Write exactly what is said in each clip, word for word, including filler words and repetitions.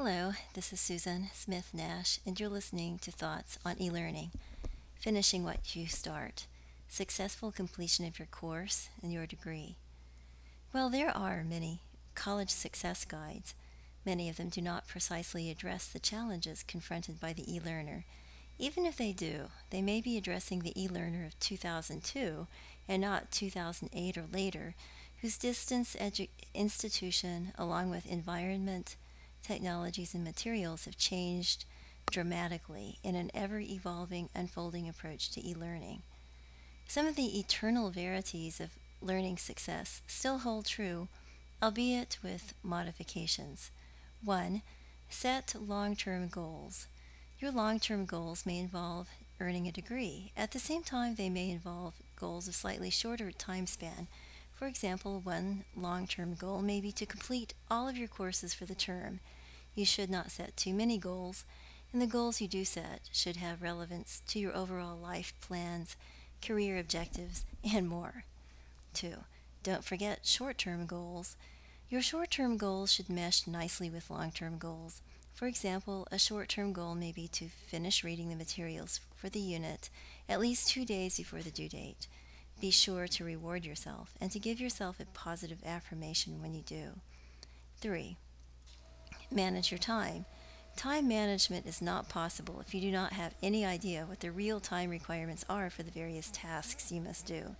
Hello, this is Susan Smith Nash, and you're listening to Thoughts on E-Learning, Finishing What You Start, Successful Completion of Your Course and Your Degree. Well, there are many college success guides. Many of them do not precisely address the challenges confronted by the e-learner. Even if they do, they may be addressing the e-learner of two thousand two and not two thousand eight or later, whose distance edu- institution, along with environment, technologies, and materials have changed dramatically in an ever evolving, unfolding approach to e learning. Some of the eternal verities of learning success still hold true, albeit with modifications. one. Set long term goals. Your long term goals may involve earning a degree. At the same time, they may involve goals of slightly shorter time span. For example, one long term goal may be to complete all of your courses for the term. You should not set too many goals, and the goals you do set should have relevance to your overall life plans, career objectives, and more. two. Don't forget short term goals. Your short term goals should mesh nicely with long term goals. For example, a short term goal may be to finish reading the materials for the unit at least two days before the due date. Be sure to reward yourself and to give yourself a positive affirmation when you do. three. Manage your time. Time management is not possible if you do not have any idea what the real time requirements are for the various tasks you must do.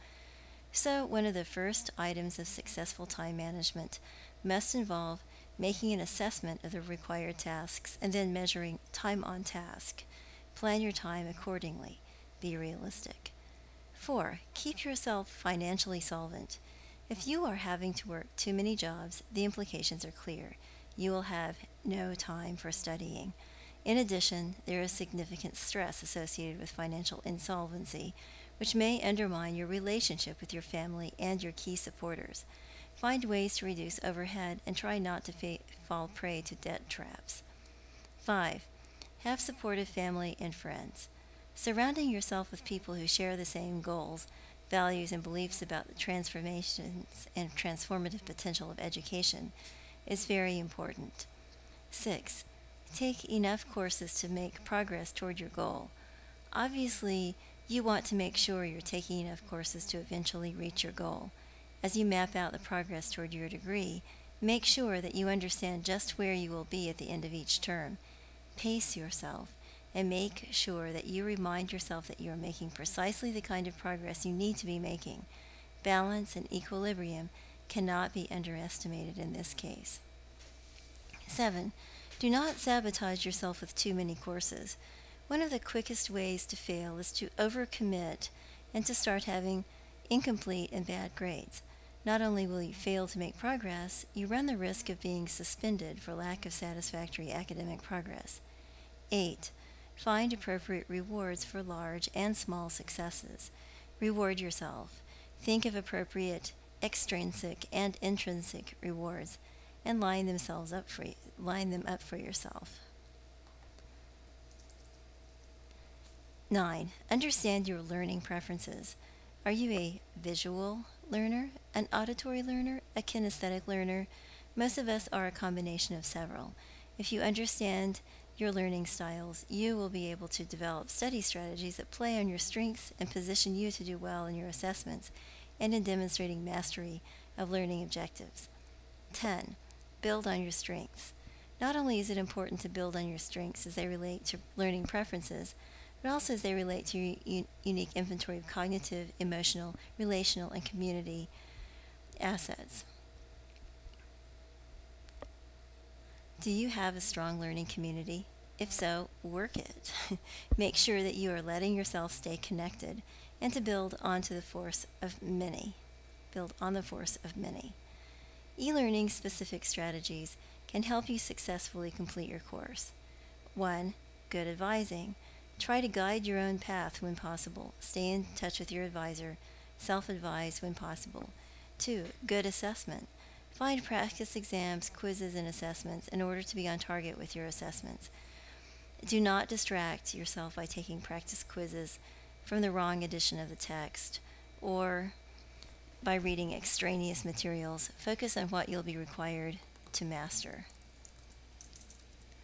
So, one of the first items of successful time management must involve making an assessment of the required tasks and then measuring time on task. Plan your time accordingly. Be realistic. four. Keep yourself financially solvent. If you are having to work too many jobs, the implications are clear. You will have no time for studying. In addition, there is significant stress associated with financial insolvency, which may undermine your relationship with your family and your key supporters. Find ways to reduce overhead and try not to fa- fall prey to debt traps. five. Have supportive family and friends. Surrounding yourself with people who share the same goals, values, and beliefs about the transformations and transformative potential of education is very important. six. Take enough courses to make progress toward your goal. Obviously, you want to make sure you're taking enough courses to eventually reach your goal. As you map out the progress toward your degree, make sure that you understand just where you will be at the end of each term. Pace yourself and make sure that you remind yourself that you are making precisely the kind of progress you need to be making. Balance and equilibrium cannot be underestimated in this case. seven. Do not sabotage yourself with too many courses. One of the quickest ways to fail is to overcommit and to start having incomplete and bad grades. Not only will you fail to make progress, you run the risk of being suspended for lack of satisfactory academic progress. eight. Find appropriate rewards for large and small successes. Reward yourself. Think of appropriate extrinsic and intrinsic rewards and line themselves up for line them up for yourself. nine. Understand your learning preferences. Are you a visual learner, an auditory learner, a kinesthetic learner? Most of us are a combination of several. If you understand your learning styles, you will be able to develop study strategies that play on your strengths and position you to do well in your assessments and in demonstrating mastery of learning objectives. ten. Build on your strengths. Not only is it important to build on your strengths as they relate to learning preferences, but also as they relate to your u- unique inventory of cognitive, emotional, relational, and community assets. Do you have a strong learning community? If so, work it. Make sure that you are letting yourself stay connected and to build onto the force of many. Build on the force of many. E-learning specific strategies can help you successfully complete your course. one. Good advising. Try to guide your own path when possible. Stay in touch with your advisor. Self-advise when possible. two. Good assessment. Find practice exams, quizzes, and assessments in order to be on target with your assessments. Do not distract yourself by taking practice quizzes from the wrong edition of the text or by reading extraneous materials. Focus on what you'll be required to master.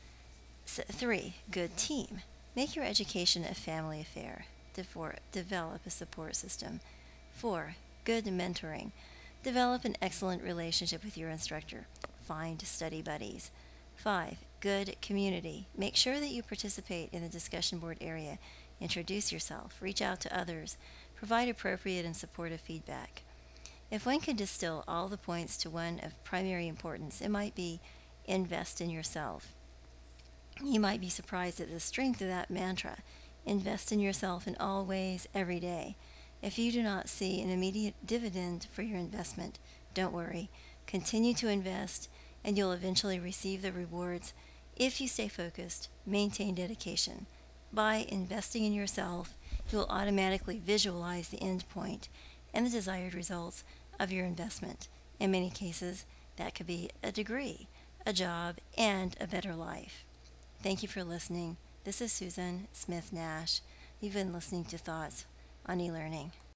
Three, good team. Make your education a family affair. Defor- develop a support system. Four, good mentoring. Develop an excellent relationship with your instructor. Find study buddies. Five, good community. Make sure that you participate in the discussion board area. Introduce yourself. Reach out to others. Provide appropriate and supportive feedback. If one could distill all the points to one of primary importance, it might be invest in yourself. You might be surprised at the strength of that mantra. Invest in yourself in all ways, every day. If you do not see an immediate dividend for your investment, don't worry. Continue to invest, and you'll eventually receive the rewards if you stay focused, maintain dedication. By investing in yourself, you will automatically visualize the end point and the desired results of your investment. In many cases, that could be a degree, a job, and a better life. Thank you for listening. This is Susan Smith Nash. You've been listening to Thoughts on E-Learning.